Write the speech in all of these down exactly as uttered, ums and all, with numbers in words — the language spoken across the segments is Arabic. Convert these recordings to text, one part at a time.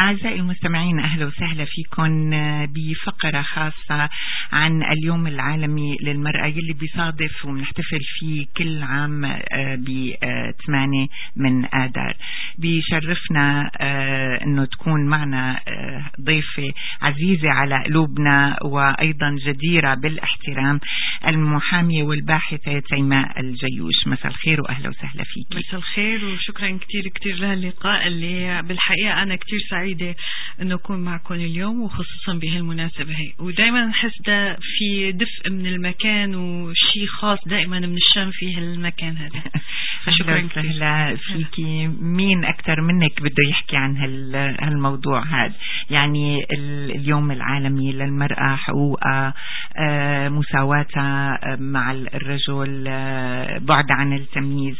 أعزائي المستمعين، أهلا وسهلا فيكم بفقرة خاصة عن اليوم العالمي للمرأة يلي بيصادف ونحتفل فيه كل عام ب ثمانية من آذار. بيشرفنا أنه تكون معنا ضيفة عزيزة على قلوبنا وأيضا جديرة بالاحترام، المحامية والباحثة تيماء الجيوش. مساء الخير وأهلا وسهلا فيك. مساء الخير وشكرا كتير كتير لهاللقاء اللي بالحقيقة أنا كتير سعيدة أنه أكون معكم اليوم، وخصوصا بهالمناسبة هي. ودائما نحس ده في دفء من المكان وشي خاص دائما من الشام في هالمكان هذا. شكرا كتير فيكي. مين أكتر منك بده يحكي عن هالموضوع هذا؟ يعني اليوم العالمي للمرأة، حقوقها، مساواتها مع الرجل، بعد عن التمييز.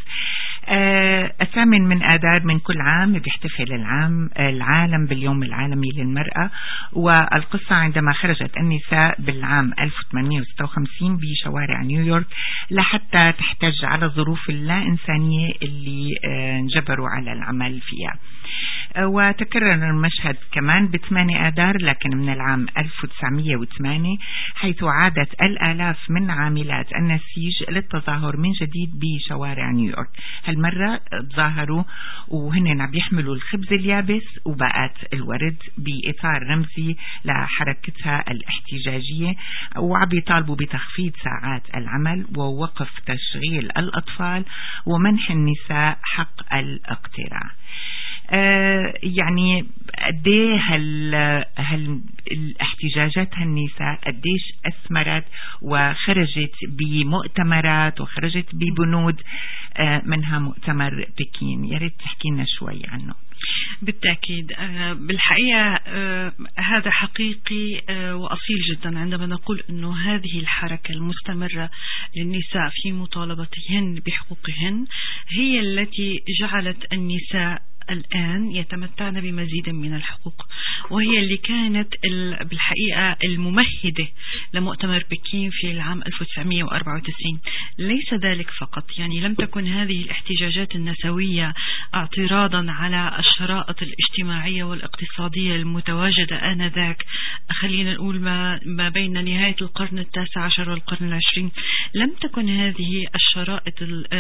الثامن من آذار من كل عام بيحتفل العام العالم باليوم العالمي للمرأة. والقصة عندما خرجت النساء بالعام ألف وثمانمئة وستة وخمسين بشوارع نيويورك لحتى تحتج على الظروف اللا إنسانية اللي انجبروا على العمل فيها. وتكرر المشهد كمان بثمانية آذار لكن من العام ألف وتسعمئة وثمانية، حيث عادت الآلاف من عاملات النسيج للتظاهر من جديد بشوارع نيويورك. هالمرة تظاهروا وهن عم يحملوا الخبز اليابس وباقات الورد بإطار رمزي لحركتها الاحتجاجية، وعم يطالبوا بتخفيض ساعات العمل ووقف تشغيل الأطفال ومنح النساء حق الاقتراع. آه يعني قديه هال هال الاحتجاجات هالنساء قديش أثمرت وخرجت بمؤتمرات وخرجت ببنود، آه منها مؤتمر بكين. يا ريت تحكي لنا شوي عنه. بالتأكيد بالحقيقة هذا حقيقي وأصيل جدا عندما نقول أنه هذه الحركة المستمرة للنساء في مطالبتهن بحقوقهن هي التي جعلت النساء الآن يتمتعن بمزيد من الحقوق، وهي اللي كانت بالحقيقة الممهدة لمؤتمر بكين في العام ألف وتسعمئة وأربعة وتسعين. ليس ذلك فقط، يعني لم تكن هذه الاحتجاجات النسوية اعتراضا على الشرائط الاجتماعية والاقتصادية المتواجدة آنذاك، خلينا نقول ما, ما بين نهاية القرن التاسع عشر والقرن العشرين. لم تكن هذه الشرائط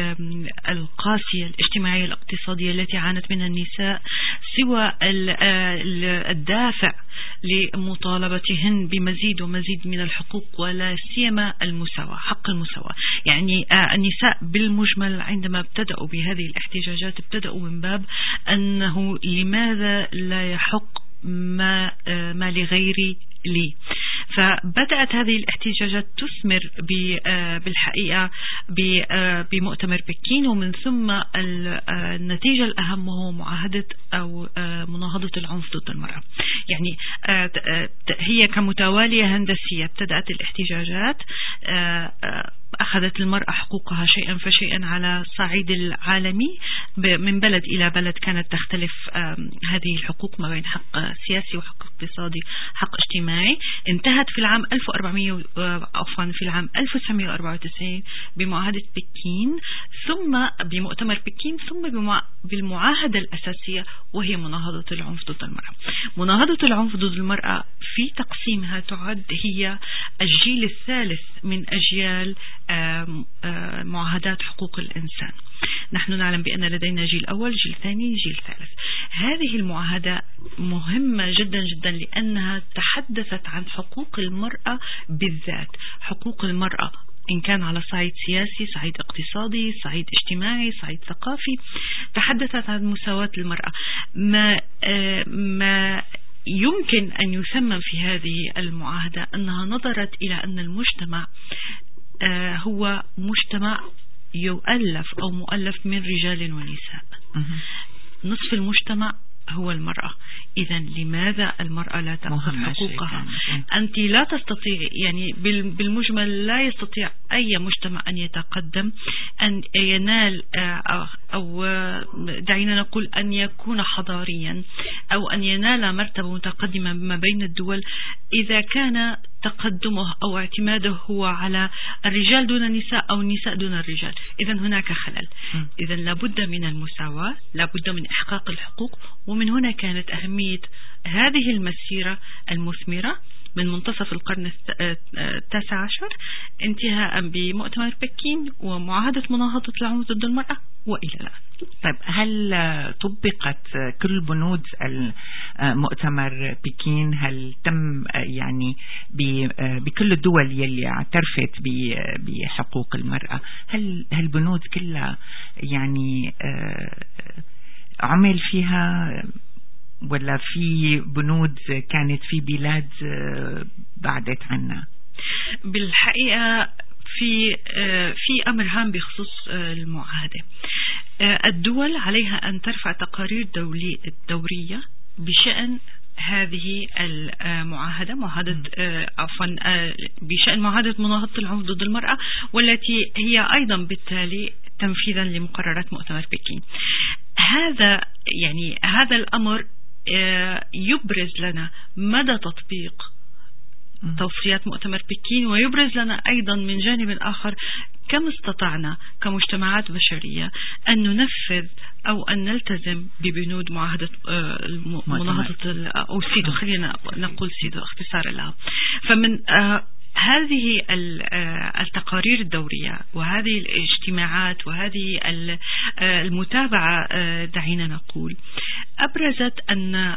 القاسية الاجتماعية الاقتصادية التي عانت منها النساء سوى الدافع لمطالبتهن بمزيد ومزيد من الحقوق، ولا سيما المساواة، حق المساواة. يعني النساء بالمجمل عندما ابتدأوا بهذه الاحتجاجات ابتدأوا من باب أنه لماذا لا يحق ما, ما لغيري لي. فبدأت هذه الاحتجاجات تثمر بالحقيقة بمؤتمر بكين، ومن ثم النتيجة الأهم وهو معاهدة أو مناهضة العنف ضد المرأة. يعني هي كمتوالية هندسية ابتدأت الاحتجاجات، أخذت المرأة حقوقها شيئا فشيئا على صعيد العالمي، من بلد إلى بلد كانت تختلف هذه الحقوق ما بين حق سياسي وحق اقتصادي حق اجتماعي. انتهت في العام ألف وأربعمئة عفوا في العام ألف وتسعمئة وأربعة وتسعين بمعاهدة بكين، ثم بمؤتمر بكين، ثم بالمعاهدة الأساسية وهي مناهضة العنف ضد المرأة. مناهضة العنف ضد المرأة في تقسيمها تعد هي الجيل الثالث من أجيال معاهدات حقوق الإنسان. نحن نعلم بأن لدينا جيل أول، جيل ثاني، جيل ثالث. هذه المعاهدة مهمة جدا جدا لأنها تحدثت عن حقوق المرأة بالذات، حقوق المرأة إن كان على صعيد سياسي، صعيد اقتصادي، صعيد اجتماعي، صعيد ثقافي. تحدثت عن مساواة المرأة. ما ما يمكن أن يسمى في هذه المعاهدة أنها نظرت إلى أن المجتمع هو مجتمع يؤلف أو مؤلف من رجال ونساء. نصف المجتمع هو المرأة. إذا لماذا المرأة لا تأخذ حقوقها؟ أنت لا تستطيع، يعني بالمجمل لا يستطيع أي مجتمع أن يتقدم، أن ينال أو دعينا نقول أن يكون حضاريا أو أن ينال مرتبة متقدمة ما بين الدول إذا كان تقدمه أو اعتماده هو على الرجال دون النساء أو النساء دون الرجال، إذن هناك خلل. إذن لابد من المساواة، لابد من إحقاق الحقوق. ومن هنا كانت أهمية هذه المسيرة المثمرة من منتصف القرن التاسع عشر انتهاء بمؤتمر بكين ومعاهدة مناهضة العنف ضد المرأة وإلى الآن. طيب، هل طبقت كل بنود المؤتمر بكين؟ هل تم يعني بكل الدول يلي اعترفت بحقوق المرأة، هل هالبنود كلها يعني عمل فيها، ولا في بنود كانت في بلاد بعدت عنها؟ بالحقيقة في في أمر هام بخصوص المعاهدة. الدول عليها أن ترفع تقارير دولي دورية بشأن هذه المعاهدة، معاهدة عفوا بشأن معاهدة مناهضة العنف ضد المرأة، والتي هي أيضا بالتالي تنفيذا لمقررات مؤتمر بكين. هذا يعني هذا الأمر يبرز لنا مدى تطبيق توصيات مؤتمر بكين، ويبرز لنا أيضا من جانب آخر كم استطعنا كمجتمعات بشرية أن ننفذ أو أن نلتزم ببنود معاهدة مناهضة أو سيدو، خلينا نقول سيدو اختصارا لها. فمن هذه التقارير الدورية وهذه الاجتماعات وهذه المتابعة دعينا نقول أبرزت أن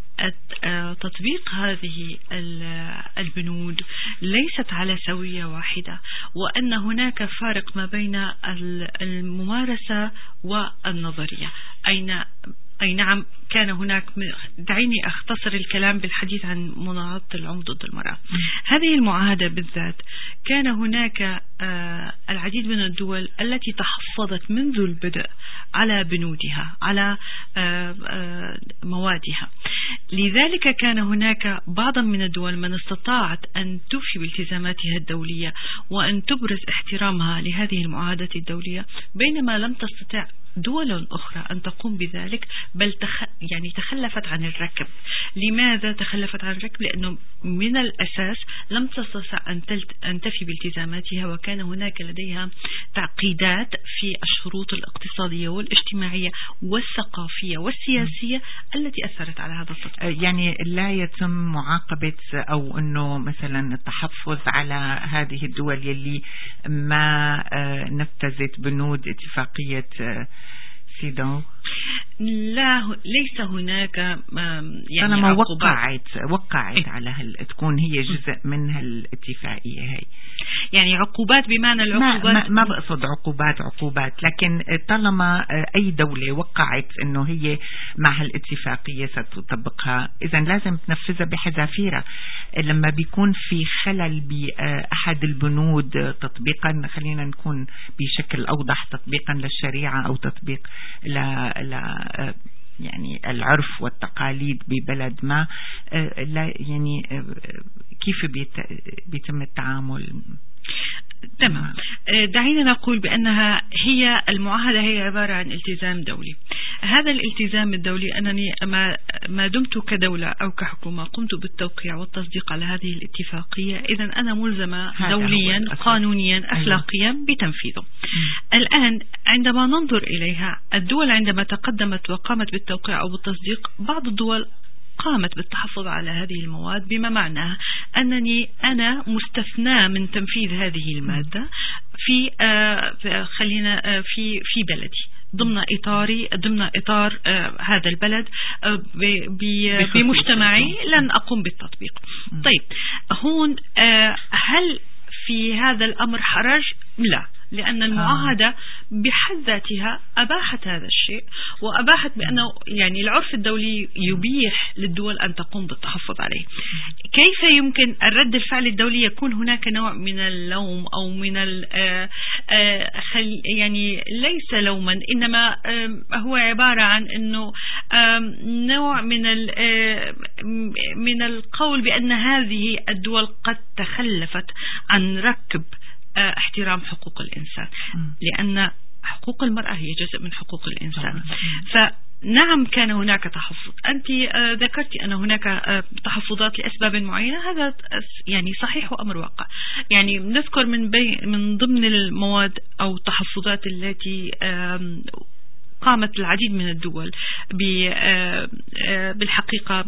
تطبيق هذه البنود ليست على سوية واحدة، وأن هناك فارق ما بين الممارسة والنظرية. أين أي نعم كان هناك، دعيني أختصر الكلام بالحديث عن مناهضة العنف ضد المرأة. هذه المعاهدة بالذات كان هناك العديد من الدول التي تحفظت منذ البدء على بنودها، على موادها. لذلك كان هناك بعض من الدول من استطاعت أن توفي بالتزاماتها الدولية وأن تبرز احترامها لهذه المعاهدة الدولية، بينما لم تستطع دول أخرى أن تقوم بذلك، بل تخ... يعني تخلفت عن الركب. لماذا تخلفت عن الركب؟ لأنه من الأساس لم تستطع أن, تلت... أن تفي بالتزاماتها، وكان هناك لديها تعقيدات في الشروط الاقتصادية والاجتماعية والثقافية والسياسية التي أثرت على هذا التطبيق. يعني لا يتم معاقبة أو أنه مثلا التحفظ على هذه الدول يلي ما نفذت بنود اتفاقية سيدو؟ لا، ليس هناك يعني طالما وقعت وقعت إيه؟ على هل تكون هي جزء من هالاتفاقية هي، يعني عقوبات بمعنى العقوبات، ما, ما, ما بقصد عقوبات عقوبات لكن طالما أي دولة وقعت أنه هي مع هالاتفاقية ستطبقها، إذن لازم تنفذها بحذافيرها. لما بيكون في خلل بأحد البنود تطبيقا، خلينا نكون بشكل أوضح، تطبيقا للشريعة أو تطبيق ل لا يعني العرف والتقاليد ببلد ما، لا يعني كيف بيتم التعامل؟ تمام. دعينا نقول بأنها هي المعاهدة هي عبارة عن التزام دولي. هذا الالتزام الدولي أنني ما, ما دمت كدولة أو كحكومة قمت بالتوقيع والتصديق على هذه الاتفاقية، إذن أنا ملزمة دوليا قانونيا أخلاقيا بتنفيذه. الآن عندما ننظر إليها، الدول عندما تقدمت وقامت بالتوقيع أو بالتصديق، بعض الدول قامت بالتحفظ على هذه المواد، بما معناه أنني أنا مستثناة من تنفيذ هذه المادة في آه خلينا آه في في بلدي، ضمن إطاري ضمن إطار آه هذا البلد، آه بمجتمعي لن أقوم بالتطبيق. طيب، هون آه هل في هذا الأمر حرج؟ لا، لأن المعاهدة بحد ذاتها أباحت هذا الشيء، وأباحت بأنه يعني العرف الدولي يبيح للدول أن تقوم بالتحفظ عليه. كيف يمكن الرد الفعل الدولي يكون هناك نوع من اللوم أو من يعني ليس لوما، إنما هو عبارة عن أنه نوع من من القول بأن هذه الدول قد تخلفت عن ركب احترام حقوق الإنسان، لأن حقوق المرأة هي جزء من حقوق الإنسان. نعم كان هناك تحفظ. أنت ذكرت أن هناك تحفظات لأسباب معينة، هذا يعني صحيح وأمر واقع. يعني نذكر من بي من ضمن المواد أو التحفظات التي قامت العديد من الدول بالحقيقة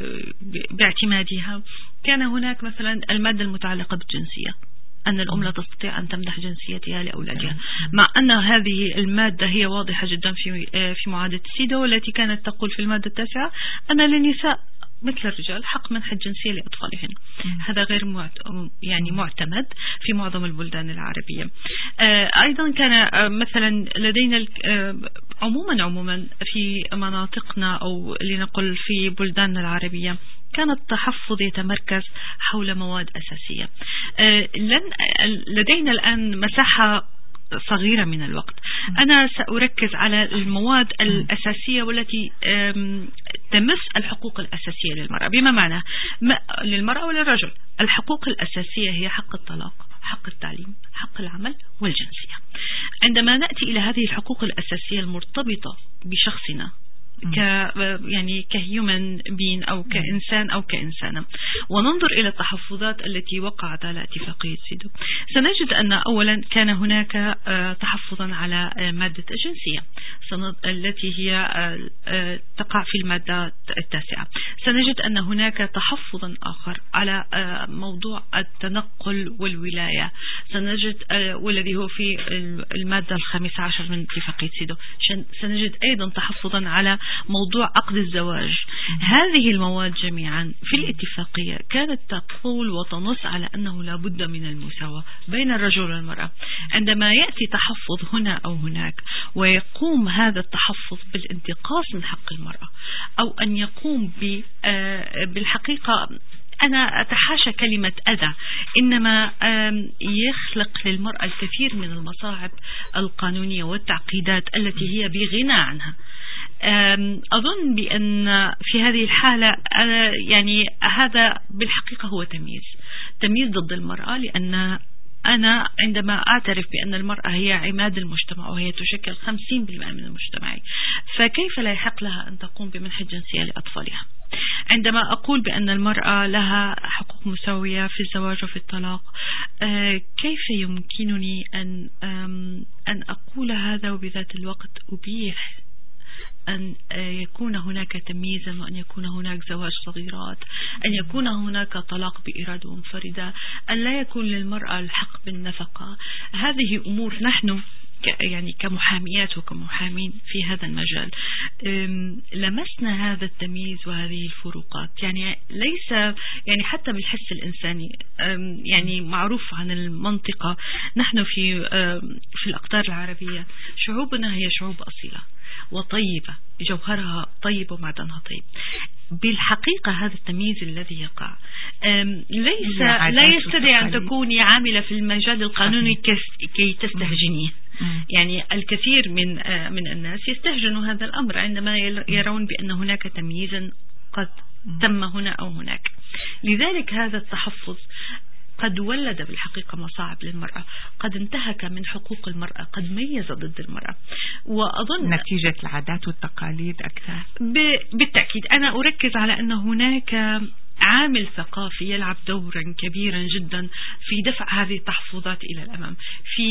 باعتمادها، كان هناك مثلا المادة المتعلقة بالجنسية، أن الأم لا تستطيع أن تمنح جنسيتها لأولادها، مع أن هذه المادة هي واضحة جدا في في معاهدة السيدة، والتي كانت تقول في المادة التاسعة أن للنساء مثل الرجال حق منح الجنسية لأطفالهن. هذا غير يعني معتمد في معظم البلدان العربية. أيضا كان مثلا لدينا عموما عموما في مناطقنا أو لنقل في بلداننا العربية كان التحفظ يتمركز حول مواد أساسية. لن لدينا الآن مساحة صغيرة من الوقت، أنا سأركز على المواد الأساسية والتي تمس الحقوق الأساسية للمرأة. بما معنى للمرأة وللرجل الحقوق الأساسية هي حق الطلاق، حق التعليم، حق العمل والجنسية. عندما نأتي إلى هذه الحقوق الأساسية المرتبطة بشخصنا ك يعني كهيومن بين أو كإنسان أو كإنسانة، وننظر إلى التحفظات التي وقعت على اتفاقية سيدو، سنجد أن أولا كان هناك تحفظا على مادة الجنسية التي هي تقع في المادة التاسعة. سنجد أن هناك تحفظا آخر على موضوع التنقل والولاية، سنجد والذي هو في المادة الخامسة عشر من اتفاقية سيدو. سنجد أيضا تحفظا على موضوع عقد الزواج. هذه المواد جميعا في الاتفاقية كانت تقول وتنص على أنه لا بد من المساواة بين الرجل والمرأة. عندما يأتي تحفظ هنا أو هناك ويقوم هذا التحفظ بالانتقاص من حق المرأة، أو أن يقوم بالحقيقة، أنا أتحاشى كلمة أذى، إنما يخلق للمرأة الكثير من المصاعب القانونية والتعقيدات التي هي بغنى عنها. أظن بأن في هذه الحالة يعني هذا بالحقيقة هو تمييز تمييز ضد المرأة، لأن أنا عندما أعترف بأن المرأة هي عماد المجتمع وهي تشكل خمسين بالمئة من المجتمع، فكيف لا يحق لها أن تقوم بمنح الجنسية لأطفالها؟ عندما أقول بأن المرأة لها حقوق مساوية في الزواج وفي الطلاق، كيف يمكنني أن أن أقول هذا وبذات الوقت أبيح أن يكون هناك تمييزا، وأن يكون هناك زواج صغيرات، أن يكون هناك طلاق بإرادة منفردة، أن لا يكون للمرأة الحق بالنفقة؟ هذه أمور نحن يعني كمحاميات وكمحامين في هذا المجال لمسنا هذا التمييز وهذه الفروقات. يعني ليس يعني حتى بالحس الإنساني، يعني معروف عن المنطقة، نحن في في الأقطار العربية شعوبنا هي شعوب أصيلة وطيبة، جوهرها طيب ومعدنها طيب. بالحقيقة هذا التمييز الذي يقع ليس لا يستدعي أن تكوني عاملة في المجال القانوني كي تستهجنيه. يعني الكثير من من الناس يستهجنوا هذا الأمر عندما يرون بأن هناك تمييزا قد تم هنا أو هناك. لذلك هذا التحفظ قد ولد بالحقيقة مصاعب للمرأة، قد انتهك من حقوق المرأة، قد ميز ضد المرأة. وأظن نتيجة العادات والتقاليد أكثر. بالتأكيد أنا أركز على أن هناك عامل ثقافي يلعب دورا كبيرا جدا في دفع هذه التحفظات إلى الأمام، في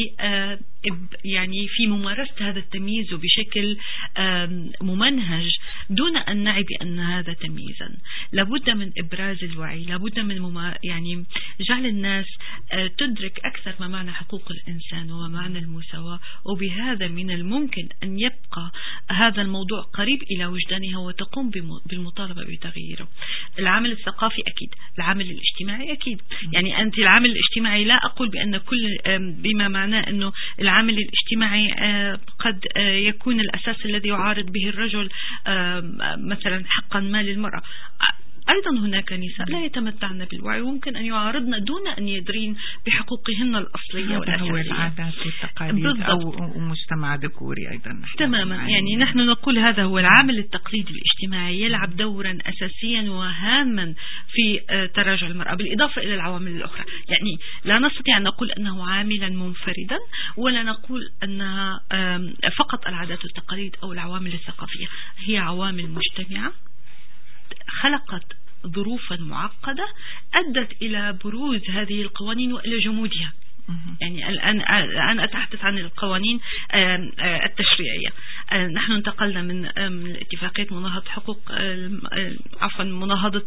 يعني في ممارسة هذا التمييز بشكل ممنهج دون أن نعي بأن هذا تمييزا. لابد من إبراز الوعي، لابد من يعني جعل الناس تدرك أكثر ما معنى حقوق الإنسان وما معنى المساواة، وبهذا من الممكن أن يبقى هذا الموضوع قريب إلى وجدانها وتقوم بالمطالبة بتغييره. العامل الثقافي أكيد، العامل الاجتماعي أكيد. يعني أنت العامل الاجتماعي لا أقول بأن كل بما معناه أنه العامل الاجتماعي قد يكون الأساس الذي يعارض به الرجل مثلا حقا ما للمرأة. أيضا هناك نساء لا يتمتعن بالوعي وممكن أن يعارضن دون أن يدرين بحقوقهن الأصلية والأساسية. هو العادات والتقاليد أو مجتمع ذكوري أيضا. تماما، يعني نحن نقول هذا هو العامل التقليدي الاجتماعي يلعب دورا أساسيا وهاما في تراجع المرأة، بالإضافة إلى العوامل الأخرى. يعني لا نستطيع أن نقول أنه عاملا منفردا، ولا نقول أنها فقط العادات والتقاليد أو العوامل الثقافية. هي عوامل مجتمعة خلقت ظروفا معقدة أدت إلى بروز هذه القوانين وإلى جمودها. يعني الآن الآن أتحدث عن القوانين التشريعية. نحن انتقلنا من اتفاقية مناهضة حقوق عفوا مناهضة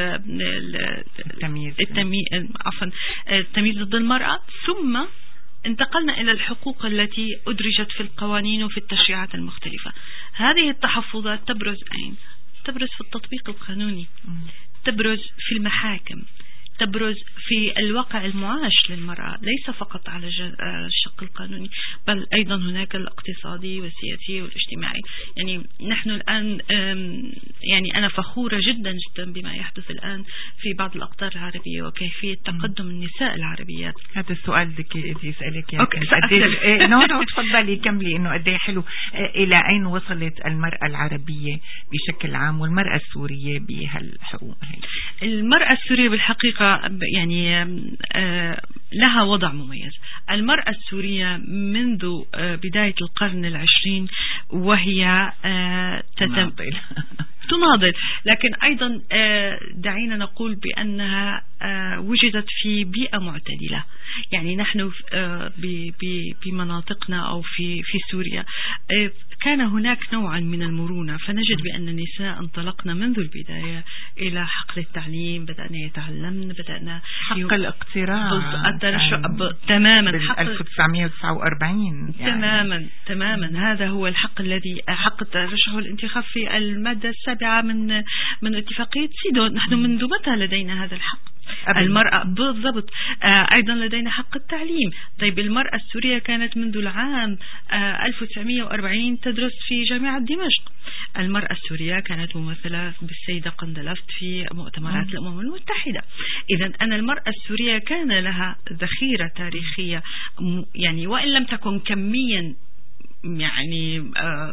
التمييز عفوا التمييز ضد المرأة، ثم انتقلنا إلى الحقوق التي أدرجت في القوانين وفي التشريعات المختلفة. هذه التحفظات تبرز أين؟ تبرز في التطبيق القانوني، تبرز في المحاكم، تبرز في الواقع المعاش للمرأة، ليس فقط على الشق القانوني بل أيضا هناك الاقتصادي والسياسي والاجتماعي. يعني نحن الآن يعني أنا فخورة جدا جدا بما يحدث الآن في بعض الأقطار العربية وكيفية تقدم النساء العربيات. هذا السؤال بدك يسألك يعني نو نو تفضلي كملي إنه قد ايه حلو. إلى أين وصلت المرأة العربية بشكل عام والمرأة السورية بهالحقوق هي؟ المرأة السورية بالحقيقة يعني لها وضع مميز. المرأة السورية منذ بداية القرن العشرين وهي تناضل تناضل، لكن أيضا دعينا نقول بأنها وجدت في بيئة معتدلة. يعني نحن بمناطقنا أو في في سوريا كان هناك نوعا من المرونة، فنجد بأن النساء انطلقنا منذ البداية إلى حقل التعليم، بدأنا يتعلمن، بدأنا حق الاقتراع تماما ألف وتسعمئة وتسعة وأربعين يعني. تماما تماما هذا هو الحق الذي حق الترشح والانتخاب في المادة السابعة من من اتفاقية سيدون. نحن منذ متى لدينا هذا الحق؟ المرأة بالضبط. آه أيضا لدينا حق التعليم. طيب المرأة السورية كانت منذ العام آه ألف وتسعمئة وأربعين تدرس في جامعة دمشق. المرأة السورية كانت ممثلة بالسيدة قندلفت في مؤتمرات الأمم المتحدة. إذا أن المرأة السورية كان لها ذخيرة تاريخية، يعني وإن لم تكن كميا يعني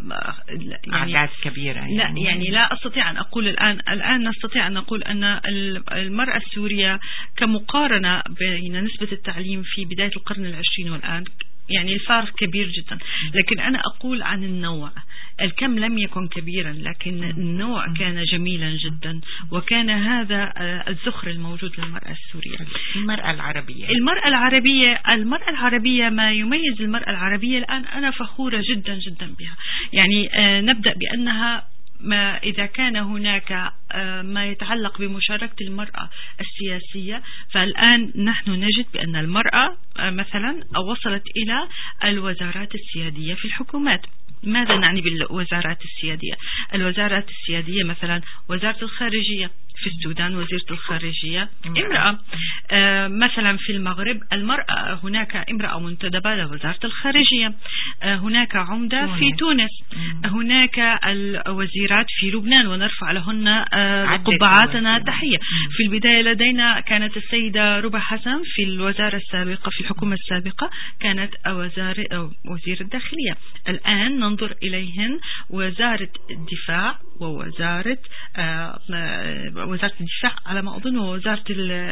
أعداد يعني كبيرة يعني. لا يعني لا أستطيع أن أقول الآن الآن نستطيع أن نقول أن المرأة السورية كمقارنة بين نسبة التعليم في بداية القرن العشرين والآن يعني الفارق كبير جدا. لكن أنا أقول عن النوع، الكم لم يكن كبيرا لكن النوع كان جميلا جدا، وكان هذا الذخر الموجود للمرأة السورية. المرأة العربية المرأة العربية المرأة العربية ما يميز المرأة العربية الآن أنا فخورة جدا جدا بها. يعني نبدأ بأنها ما إذا كان هناك ما يتعلق بمشاركة المرأة السياسية، فالآن نحن نجد بأن المرأة مثلا وصلت إلى الوزارات السيادية في الحكومات. ماذا نعني بالوزارات السيادية؟ الوزارات السيادية مثلا وزارة الخارجية في السودان، وزيرة الخارجية امرأة. آه مثلا في المغرب المرأة هناك امرأة منتدبة لوزارة الخارجية. آه هناك عمدة في تونس. هناك الوزيرات في لبنان ونرفع لهن آه قبعاتنا تحية. في البداية لدينا كانت السيدة ربى حسن في الوزارة السابقة في الحكومة السابقة كانت وزارة وزير الداخلية. الآن ننظر إليهن وزارة الدفاع ووزارة آه وزارة الدفاع على ما أظن ووزارة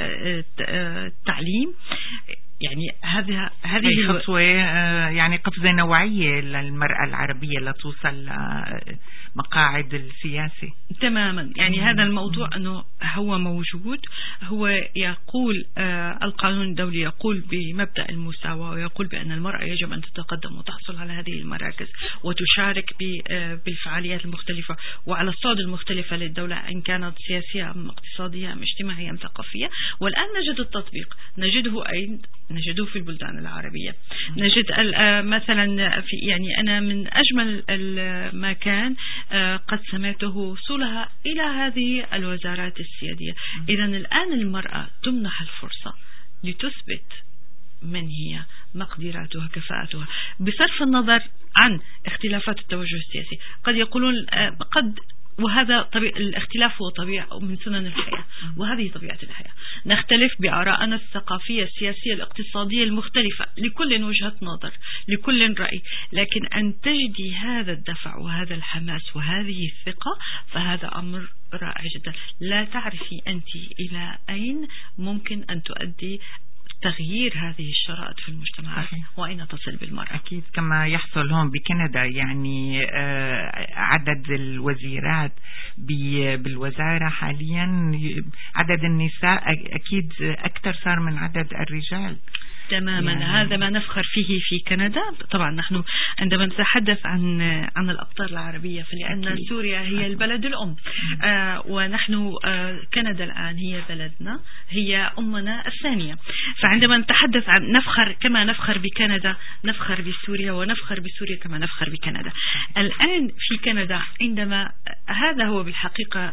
التعليم. يعني هذه هذه خطوة يعني قفزة نوعية للمرأة العربية لتوصل مقاعد السياسة تماما. يعني هذا الموضوع أنه هو موجود، هو يقول آه القانون الدولي يقول بمبدأ المساواة، ويقول بأن المرأة يجب أن تتقدم وتحصل على هذه المراكز وتشارك بالفعاليات المختلفة وعلى الصعود المختلفة للدولة إن كانت سياسية أم اقتصادية أم اجتماعية أم ثقافية. والآن نجد التطبيق، نجده أين؟ نجده في البلدان العربية. نجد مثلا في يعني أنا من أجمل ما كان قد سمعته وصولها إلى هذه الوزارات السيادية. إذا الآن المرأة تمنح الفرصة لتثبت من هي، مقدراتها، كفاءتها، بصرف النظر عن اختلافات التوجه السياسي. قد يقولون قد وهذا طبيعة الاختلاف، هو طبيعة من سنن الحياة، وهذه طبيعة الحياة. نختلف بآرائنا الثقافية السياسية الاقتصادية المختلفة، لكل وجهة نظر، لكل رأي، لكن أن تجدي هذا الدفع وهذا الحماس وهذه الثقة فهذا أمر رائع جدا. لا تعرفي أنت إلى أين ممكن أن تؤدي تغيير هذه الشرائط في المجتمعات. صحيح. وأين تصل بالمرأة. أكيد كما يحصل هون بكندا، يعني عدد الوزيرات بالوزارة حاليا، عدد النساء أكيد أكثر صار من عدد الرجال تماما. يعني هذا ما نفخر فيه في كندا. طبعا نحن عندما نتحدث عن عن الأقطار العربية فلأن أكيد. سوريا هي أكيد. البلد الأم، آه ونحن آه كندا الآن هي بلدنا، هي أمنا الثانية. فعندما نتحدث عن نفخر كما نفخر بكندا نفخر بسوريا، ونفخر بسوريا كما نفخر بكندا. الآن في كندا عندما هذا هو بالحقيقة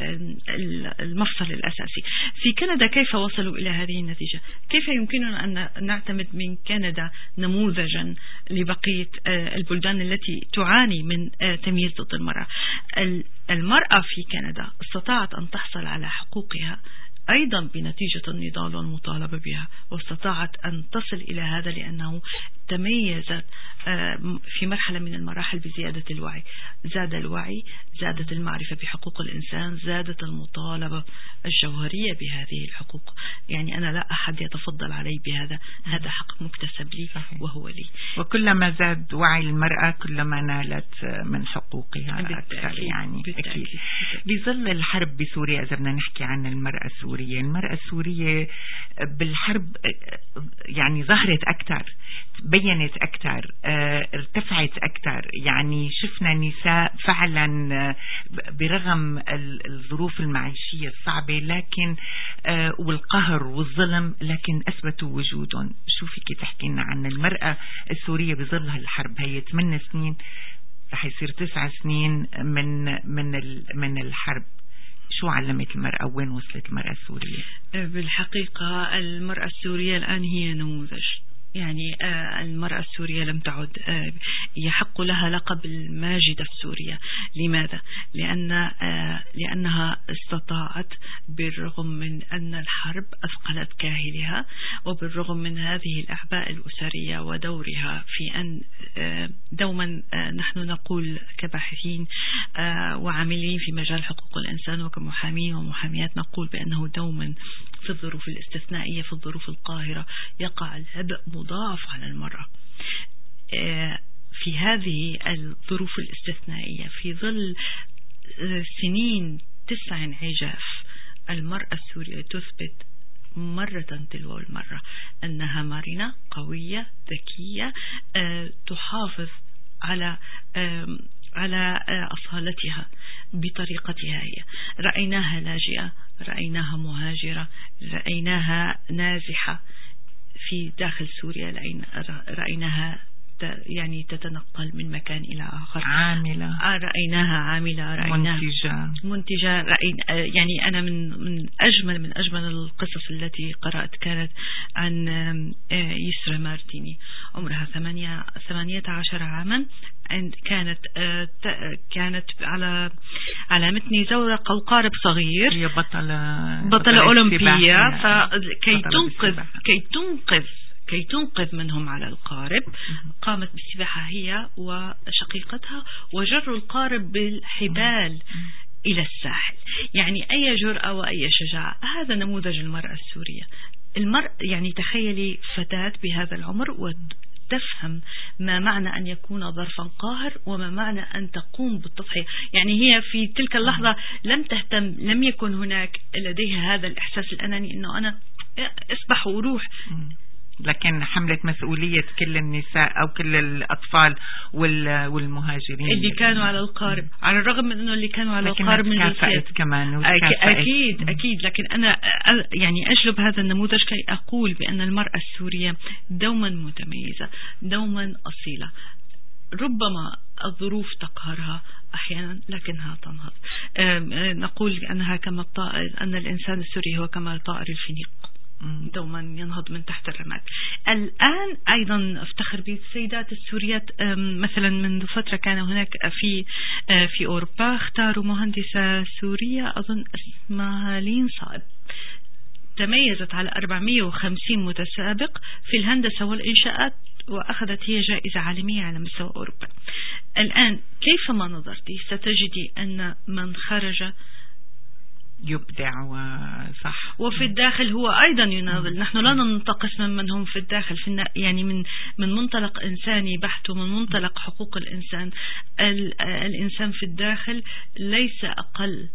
المفصل الأساسي في كندا. كيف وصلوا إلى هذه النتيجة؟ كيف يمكننا أن نعتمد من كندا نموذجا لبقية البلدان التي تعاني من تمييز ضد المرأة؟ المرأة في كندا استطاعت أن تحصل على حقوقها أيضا بنتيجة النضال والمطالبة بها، واستطاعت أن تصل إلى هذا لأنه تميزت في مرحلة من المراحل بزيادة الوعي. زاد الوعي، زادت المعرفة بحقوق الإنسان، زادت المطالبة الجوهرية بهذه الحقوق. يعني أنا لا أحد يتفضل علي بهذا، هذا حق مكتسب لي وهو لي. وكلما زاد وعي المرأة كلما نالت من حقوقها أكثر. يعني أكيد. بظل الحرب بسوريا، إذا بدنا نحكي عن المرأة السورية، المرأة السورية بالحرب يعني ظهرت أكثر، بينت أكثر، ارتفعت أكثر. يعني شفنا نساء فعلا برغم الظروف المعيشية الصعبة لكن والقهر والظلم لكن أثبتوا وجودهم. شو فيك تحكي لنا عن المرأة السورية بظل هالحرب؟ هي ثمان سنين رح يصير تسع سنين من من من الحرب. شو علمت المرأة؟ وين وصلت المرأة السورية؟ بالحقيقة المرأة السورية الآن هي نموذج. يعني المرأة السورية لم تعد يحق لها لقب الماجدة في سوريا. لماذا؟ لأن لأنها استطاعت بالرغم من أن الحرب أثقلت كاهلها، وبالرغم من هذه الأعباء الأسرية ودورها في أن دوما نحن نقول كباحثين وعاملين في مجال حقوق الإنسان وكمحامين ومحاميات نقول بأنه دوما في الظروف الاستثنائية، في الظروف القاهرة يقع العبء مضاعف على المرأة. في هذه الظروف الاستثنائية في ظل سنين تسع عجاف المرأة السورية تثبت مرة تلو المرة أنها مرنة قوية ذكية تحافظ على على أصالتها بطريقتها هي. رأيناها لاجئة، رأيناها مهاجرة، رأيناها نازحة في داخل سوريا، رأيناها يعني تتنقل من مكان إلى آخر، عاملة، رأيناها عاملة، رأيناها منتجة منتجة رأينا. يعني أنا من من أجمل من أجمل القصص التي قرأت كانت عن يسرا مارتيني، عمرها ثمانية ثمانية عشر عاما، كانت كانت على على متن زورق أو قارب صغير، هي بطلة بطلة أولمبية، فكي تنقذ كي تنقذ كي تنقذ منهم على القارب قامت بالسباحة هي وشقيقتها وجروا القارب بالحبال إلى الساحل. يعني أي جرأة وأي شجاعة. هذا نموذج المرأة السورية. المرأة يعني تخيلي فتاة بهذا العمر وتفهم ما معنى أن يكون ظرفا قاهر وما معنى أن تقوم بالتضحية. يعني هي في تلك اللحظة لم تهتم، لم يكن هناك لديها هذا الإحساس الأناني أنه أنا أسبح وروح، لكن حملت مسؤولية كل النساء أو كل الأطفال والمهاجرين اللي كانوا على القارب، على الرغم من أنه اللي كانوا على القارب من كافأت كمان أكيد م. أكيد. لكن أنا يعني أجلب هذا النموذج كي أقول بأن المرأة السورية دوما متميزة، دوما أصيلة، ربما الظروف تقهرها أحيانا لكنها تنهض. نقول أنها كما الطائر، أن الإنسان السوري هو كما طائر الفينيق، دوما ينهض من تحت الرماد. الآن أيضا افتخر بالسيدات السوريات، مثلا منذ فترة كان هناك في في أوروبا اختاروا مهندسة سورية أظن اسمها لين صائب، تميزت على أربعمئة وخمسين متسابق في الهندسة والإنشاءات، وأخذت هي جائزة عالمية على مستوى أوروبا. الآن كيفما نظرتي ستجدي أن من خرج يبدع وصح، وفي الداخل هو أيضا يناضل. نحن لا ننتقص من من هم في الداخل، في يعني من من منطلق إنساني بحت ومن منطلق حقوق الإنسان. الإنسان في الداخل ليس أقل،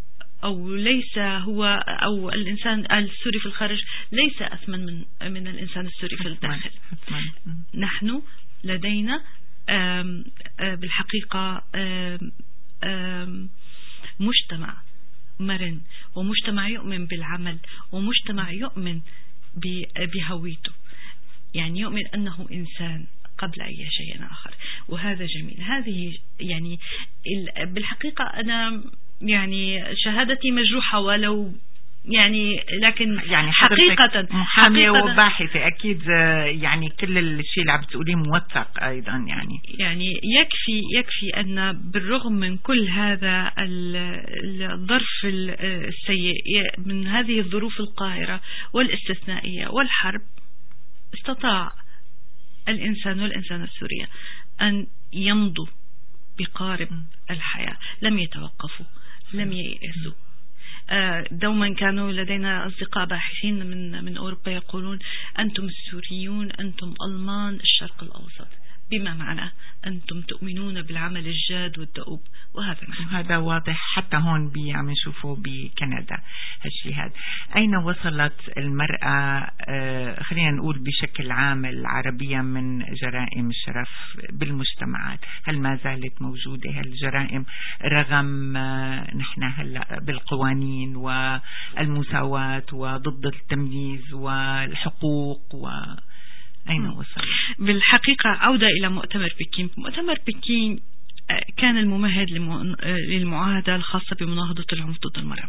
أو ليس هو أو الإنسان السوري في الخارج ليس أثمن من من الإنسان السوري في الداخل. نحن لدينا آم آم بالحقيقة آم آم مجتمع مرن، ومجتمع يؤمن بالعمل، ومجتمع يؤمن بهويته، يعني يؤمن أنه إنسان قبل أي شيء آخر، وهذا جميل. هذه يعني بالحقيقة أنا يعني شهادتي مجروحة ولو يعني، لكن يعني حقيقة محامية وباحثة أكيد، يعني كل الشيء اللي عم بتقوليه موثق أيضا. يعني يعني يكفي يكفي أن بالرغم من كل هذا الظرف السيء، من هذه الظروف القاهرة والاستثنائية والحرب، استطاع الإنسان والإنسانة السورية أن يمضوا بقارب الحياة، لم يتوقفوا، لم ييأسوا. دوما كانوا لدينا أصدقاء باحثين من من أوروبا يقولون أنتم السوريون أنتم ألمان الشرق الأوسط، بما معنى أنتم تؤمنون بالعمل الجاد والدؤوب، وهذا نحن. هذا واضح حتى هون بي عم نشوفه بكندا هالشيء هذا. أين وصلت المرأة آه خلينا نقول بشكل عام العربية من جرائم الشرف بالمجتمعات؟ هل ما زالت موجودة هالجرائم رغم آه نحن هلا بالقوانين والمساواة وضد التمييز والحقوق و أين وصل؟ بالحقيقة عودة إلى مؤتمر بكين. مؤتمر بكين كان الممهد للمعاهدة الخاصة بمناهضة العنف ضد المرأة.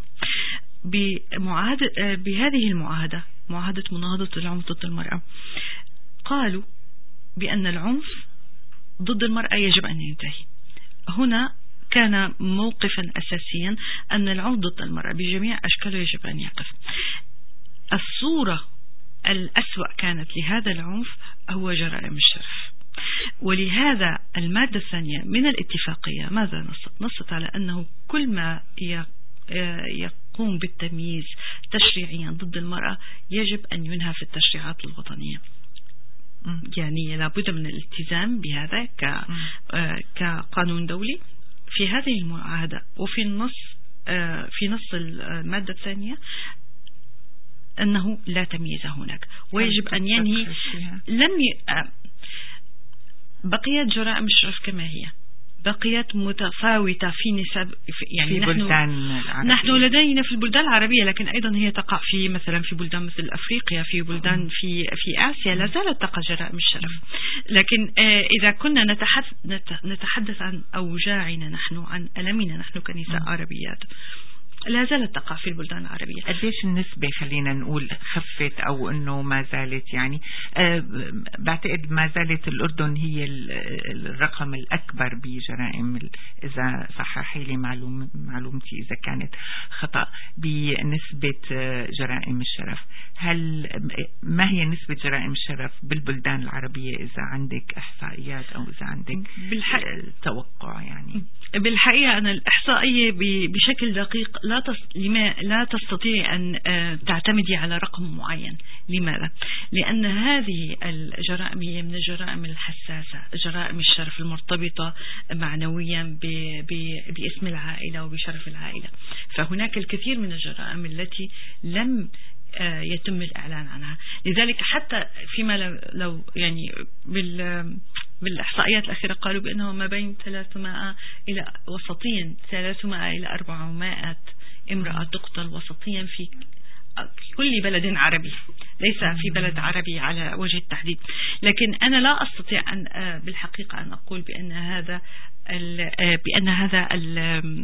بمعاهدة بهذه المعاهدة، معاهدة مناهضة العنف ضد المرأة، قالوا بأن العنف ضد المرأة يجب أن ينتهي. هنا كان موقفا أساسيا أن العنف ضد المرأة بجميع أشكاله يجب أن يقف. الصورة الأسوأ كانت لهذا العنف هو جرائم الشرف، ولهذا المادة الثانية من الاتفاقية ماذا نصت؟ نصت على أنه كل ما يقوم بالتمييز تشريعيا ضد المرأة يجب أن ينهى في التشريعات الوطنية. يعني لابد من الالتزام بهذا كقانون دولي في هذه المعاهدة. وفي النص في نص المادة الثانية أنه لا تمييز هناك، ويجب أن ينهي. لم ي... بقيت جرائم الشرف كما هي، بقيت متفاوتة في نسب، يعني في نحن بلدان نحن لدينا في البلدان العربية، لكن أيضا هي تقع في مثلا في بلدان مثل أفريقيا، في بلدان في في آسيا لا زالت تقع جرائم الشرف. لكن إذا كنا نتحدث نتحدث عن أوجاعنا نحن، عن ألمنا نحن كنساء عربيات، لا زالت تقع في البلدان العربية. قديش النسبة خلينا نقول خفت أو أنه ما زالت؟ يعني أه بعتقد ما زالت الأردن هي الرقم الأكبر بجرائم، إذا صححي لي معلوم معلومتي إذا كانت خطأ، بنسبة جرائم الشرف. هل ما هي نسبة جرائم الشرف بالبلدان العربية إذا عندك إحصائيات أو إذا عندك بالحقيقة توقع؟ يعني بالحقيقة أنا الإحصائية بشكل دقيق لا تس... لما لا تستطيع أن تعتمدي على رقم معين. لماذا؟ لأن هذه الجرائم هي من الجرائم الحساسة، جرائم الشرف المرتبطة معنويا ب... ب... باسم العائلة وبشرف العائلة. فهناك الكثير من الجرائم التي لم يتم الإعلان عنها. لذلك حتى فيما لو, لو يعني بال بالإحصائيات الأخيرة قالوا بأنه ما بين ثلاثمائة إلى وسطيا ثلاثمائة إلى أربعمائة امرأة تقتل وسطيا في كل بلد عربي، ليس في بلد عربي على وجه التحديد. لكن أنا لا أستطيع أن بالحقيقة أن أقول بأن هذا بأن هذا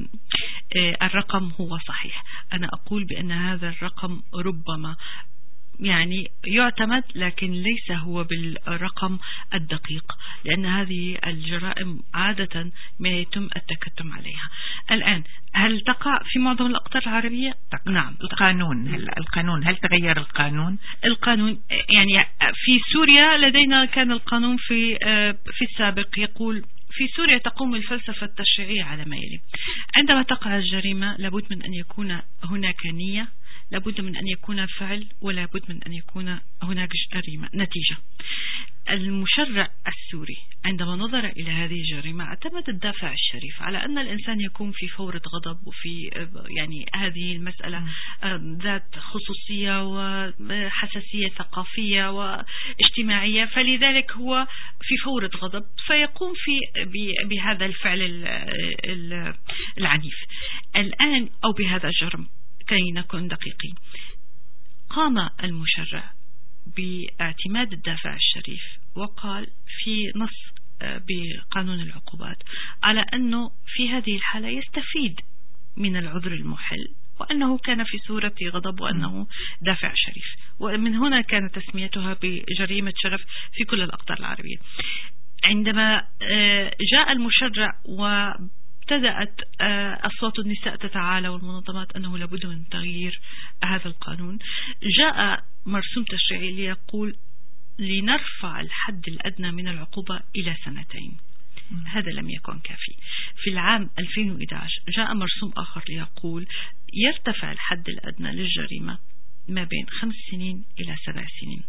الرقم هو صحيح. أنا أقول بأن هذا الرقم ربما يعني يعتمد، لكن ليس هو بالرقم الدقيق، لأن هذه الجرائم عادة ما يتم التكتم عليها. الآن هل تقع في معظم الأقطار العربية؟ تقع. نعم. القانون هل القانون هل تغير القانون؟ القانون يعني في سوريا لدينا كان القانون في في السابق يقول في سوريا تقوم الفلسفة التشريعية على ما يلي: عندما تقع الجريمة لابد من أن يكون هناك نية، لابد من أن يكون فعل، ولا بد من أن يكون هناك جريمة نتيجة. المشرع السوري عندما نظر إلى هذه الجريمة اعتمد الدافع الشريف على أن الإنسان يكون في فورة غضب، وفي يعني هذه المسألة ذات خصوصية وحساسية ثقافية واجتماعية، فلذلك هو في فورة غضب فيقوم في بهذا الفعل العنيف. الآن أو بهذا الجرم كي نكون دقيقين، قام المشرع باعتماد الدافع الشريف وقال في نص بقانون العقوبات على أنه في هذه الحالة يستفيد من العذر المحل، وأنه كان في صورة غضب، وأنه دافع شريف، ومن هنا كانت تسميتها بجريمة شرف في كل الأقطار العربية. عندما جاء المشرع و ابتدأت أصوات النساء تتعالى والمنظمات أنه لابد من تغيير هذا القانون، جاء مرسوم تشريعي ليقول لنرفع الحد الأدنى من العقوبة إلى سنتين. هذا لم يكن كافي. في العام ألفين وإحدى عشر جاء مرسوم آخر ليقول يرتفع الحد الأدنى للجريمة ما بين خمس سنين إلى سبع سنين.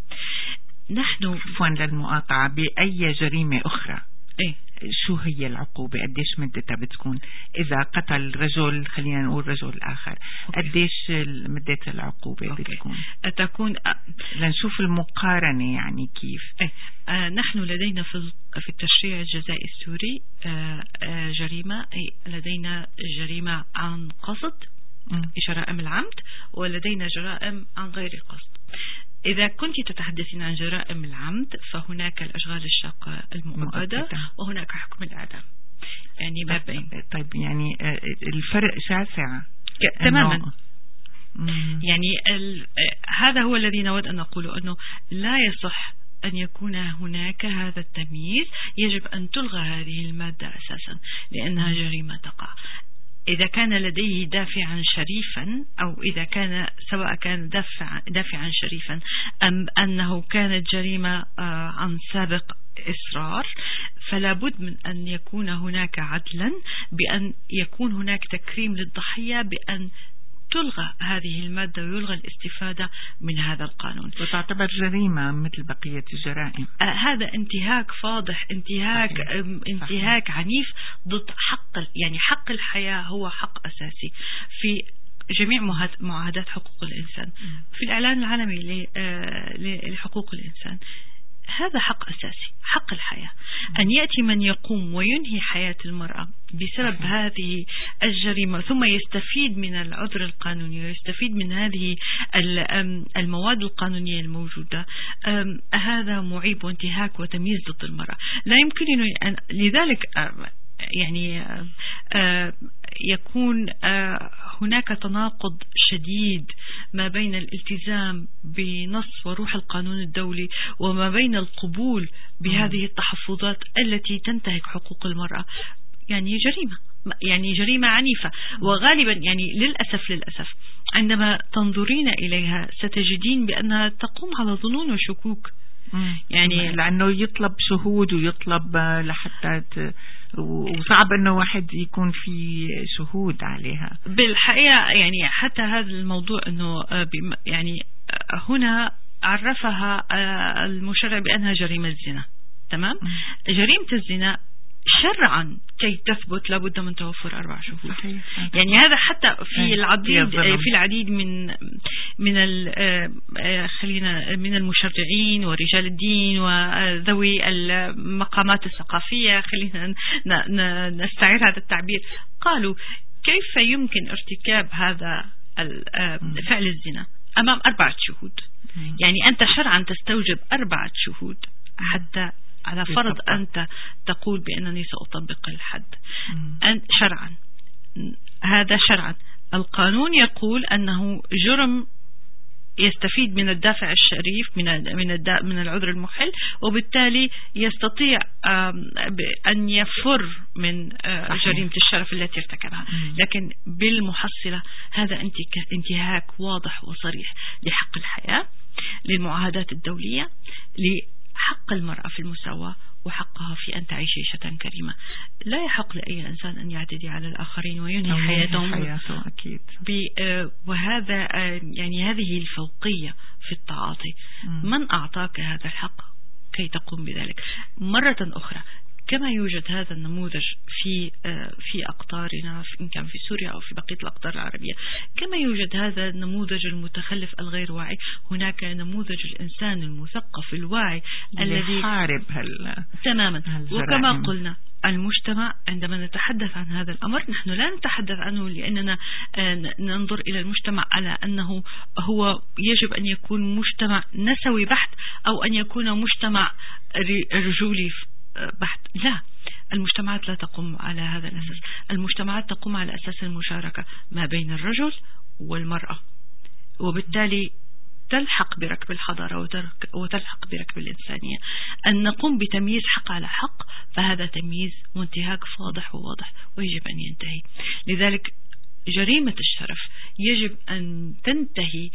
نحن عفوا للمقاطعة، بأي جريمة أخرى إيه؟ شو هي العقوبة؟ قديش مدتها بتكون إذا قتل رجل، خلينا نقول رجل آخر، قديش مدة العقوبة أوكي. بتكون تكون لنشوف المقارنة يعني كيف. إيه؟ آه نحن لدينا في في التشريع الجزائي السوري آه آه جريمة، أي لدينا جريمة عن قصد، جرائم العمد، ولدينا جرائم عن غير قصد. إذا كنت تتحدثين عن جرائم العمد فهناك الأشغال الشاقة المؤبدة وهناك حكم الإعدام، يعني ما بين. طيب يعني الفرق شاسع تماما. يعني هذا هو الذي نود أن نقوله، أنه لا يصح أن يكون هناك هذا التمييز، يجب أن تلغى هذه المادة أساسا لأنها جريمة تقع. إذا كان لديه دافعا شريفا، أو إذا كان سواء كان دافع دافعا شريفا أم أنه كانت جريمة عن سابق إصرار، فلا بد من أن يكون هناك عدلا، بأن يكون هناك تكريم للضحية، بأن تلغى هذه المادة ويلغى الاستفادة من هذا القانون، وتعتبر جريمة مثل بقية الجرائم. آه هذا انتهاك فاضح، انتهاك صحيح. انتهاك صحيح. عنيف ضد حق، يعني حق الحياة هو حق أساسي في جميع معاهدات حقوق الإنسان، م. في الإعلان العالمي لحقوق الإنسان. هذا حق أساسي، حق الحياة. أن يأتي من يقوم وينهي حياة المرأة بسبب صحيح. هذه الجريمة، ثم يستفيد من العذر القانوني ويستفيد من هذه المواد القانونية الموجودة، هذا معيب وانتهاك وتمييز ضد المرأة. لا يمكنني أن لذلك يعني يكون هناك تناقض شديد ما بين الالتزام بنص وروح القانون الدولي وما بين القبول بهذه التحفظات التي تنتهك حقوق المرأة. يعني جريمة، يعني جريمة عنيفة، وغالبا يعني للأسف للأسف عندما تنظرين إليها ستجدين بأنها تقوم على ظنون وشكوك، يعني لأنه يطلب شهود ويطلب لحتى ت... وصعب أنه واحد يكون في شهود عليها. بالحقيقة يعني حتى هذا الموضوع أنه يعني هنا عرفها المشرع بأنها جريمة الزنا، تمام؟ م. جريمة الزنا شرعا كي تثبت لابد من توفر أربع شهود. صحيح. يعني هذا حتى في العديد في العديد من من خلينا من المشرعين ورجال الدين وذوي المقامات الثقافية، خلينا نستعير هذا التعبير، قالوا كيف يمكن ارتكاب هذا فعل الزنا أمام أربعة شهود؟ يعني أنت شرعا تستوجب أربعة شهود حتى على فرض أنت تقول بأنني سأطبق الحد. أنت شرعا، هذا شرعا القانون يقول أنه جرم يستفيد من الدافع الشريف من من من العذر المحل، وبالتالي يستطيع أن يفر من جريمة الشرف التي ارتكبها. لكن بالمحصلة هذا انتهاك واضح وصريح لحق الحياة، للمعاهدات الدولية، لحق المرأة في المساواة وحقها في أن تعيش عيشة كريمة. لا يحق لأي إنسان أن يعتدي على الآخرين وينهي حياتهم حياته أكيد. وهذا يعني هذه الفوقية في التعاطي. من أعطاك هذا الحق كي تقوم بذلك؟ مرة أخرى، كما يوجد هذا النموذج في في أقطارنا إن كان في سوريا أو في بقية الأقطار العربية، كما يوجد هذا النموذج المتخلف الغير واعي، هناك نموذج الإنسان المثقف الواعي الذي يحارب هال تماما. وكما قلنا المجتمع، عندما نتحدث عن هذا الأمر نحن لا نتحدث عنه لأننا ننظر إلى المجتمع على أنه هو يجب أن يكون مجتمع نسوي بحت أو أن يكون مجتمع رجولي بحت. لا، المجتمعات لا تقوم على هذا الأساس. المجتمعات تقوم على أساس المشاركة ما بين الرجل والمرأة، وبالتالي تلحق بركب الحضارة وتلحق بركب الإنسانية. أن نقوم بتمييز حق على حق فهذا تمييز وانتهاك فاضح وواضح ويجب أن ينتهي. لذلك جريمة الشرف يجب أن تنتهي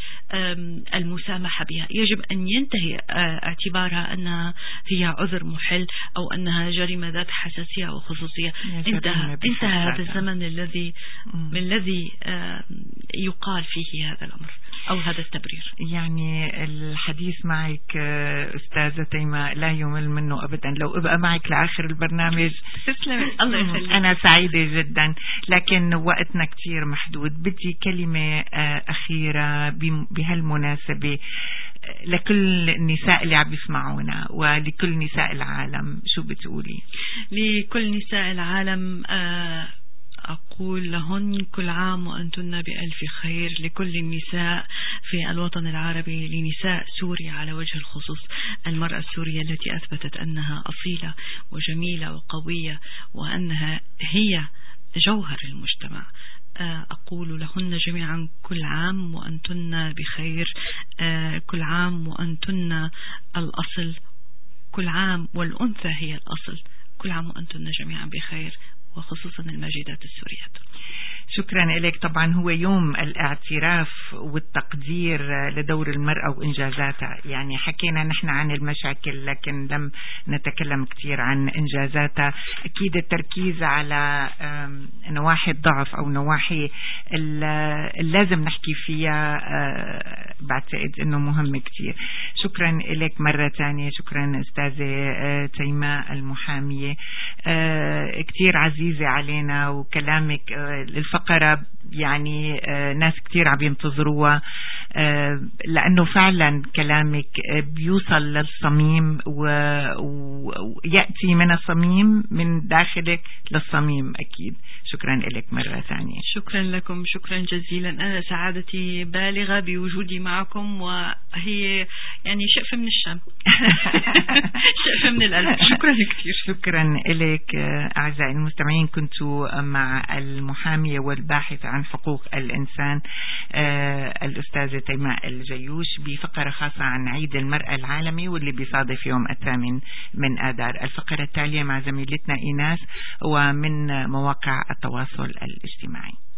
المسامحة بها، يجب أن ينتهي اعتبارها أنها هي عذر محل أو أنها جريمة ذات حساسية وخصوصية. انتهى, انتهى هذا الزمن الذي من الذي يقال فيه هذا الأمر أو هذا التبرير. يعني الحديث معك أستاذة تيماء لا يمل منه أبدا، لو أبقى معك لآخر البرنامج. تسلم، الله يخليك. أنا سعيدة جدا، لكن وقتنا كتير محدود. بدي كلمة أخيرة بهالمناسبة لكل النساء اللي عم يسمعونا ولكل نساء العالم، شو بتقولي؟ لكل نساء العالم أقول لهن كل عام وأنتن بألف خير. لكل النساء في الوطن العربي، لنساء سوريا على وجه الخصوص، المرأة السورية التي أثبتت أنها أصيلة وجميلة وقوية وأنها هي جوهر المجتمع. أقول لهن جميعا كل عام وأنتن بخير، كل عام وأنتن الأصل، كل عام والأنثى هي الأصل، كل عام وأنتن جميعا بخير، وخصوصا الماجدات السوريات. شكرا لك. طبعا هو يوم الاعتراف والتقدير لدور المرأة وإنجازاتها. يعني حكينا نحن عن المشاكل لكن لم نتكلم كثير عن إنجازاتها. أكيد التركيز على نواحي الضعف أو نواحي اللازم نحكي فيها بعتقد أنه مهم كثير. شكرا لك مرة ثانية. شكرا أستاذة تيماء المحامية، كثير عزيزة علينا، وكلامك الفقرة يعني ناس كتير عم ينتظروها لأنه فعلا كلامك بيوصل للصميم ويأتي من الصميم من داخلك للصميم أكيد. شكرا لك مرة ثانية. شكرا لكم، شكرا جزيلا. أنا سعادتي بالغة بوجودي معكم، وهي يعني شقفة من الشام شقفة من القلب. شكرا كثير. شكرا لك أعزائي المستمعين. كنت مع المحامية والباحثة عن حقوق الإنسان الأستاذة تيماء الجيوش بفقرة خاصة عن عيد المرأة العالمي واللي بيصادف يوم الثامن من آذار. الفقرة التالية مع زميلتنا إيناس ومن مواقع التواصل الاجتماعي.